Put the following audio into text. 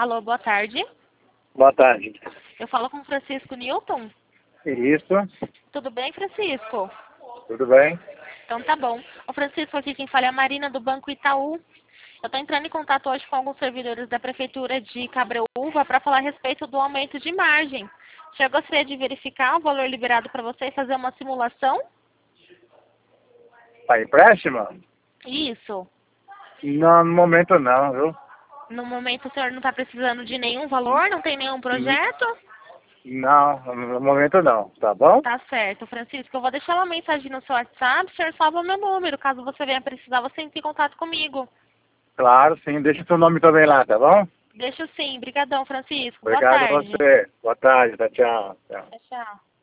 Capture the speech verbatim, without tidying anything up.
Alô, boa tarde. Boa tarde. Eu falo com o Francisco Newton. Isso, Tudo bem, Francisco? tudo bem? Então tá bom. O Francisco, aqui quem fala é a Marina do Banco Itaú. Eu estou entrando em contato hoje com alguns servidores da Prefeitura de Cabreúva para falar a respeito do aumento de margem. Já gostaria de verificar o valor liberado para você e fazer uma simulação? Para empréstimo? Isso. Não, no momento não, viu? No momento o senhor não está precisando de nenhum valor, não tem nenhum projeto? Não, no momento não, tá bom? Tá certo, Francisco. Eu vou deixar uma mensagem no seu WhatsApp, o senhor salva meu número. Caso você venha precisar, você entre em contato comigo. Claro, sim, deixa seu nome também lá, tá bom? Deixo sim. Brigadão, Francisco. Boa Obrigado a tarde. você. Boa tarde, tá, tchau. Tchau. Tchau.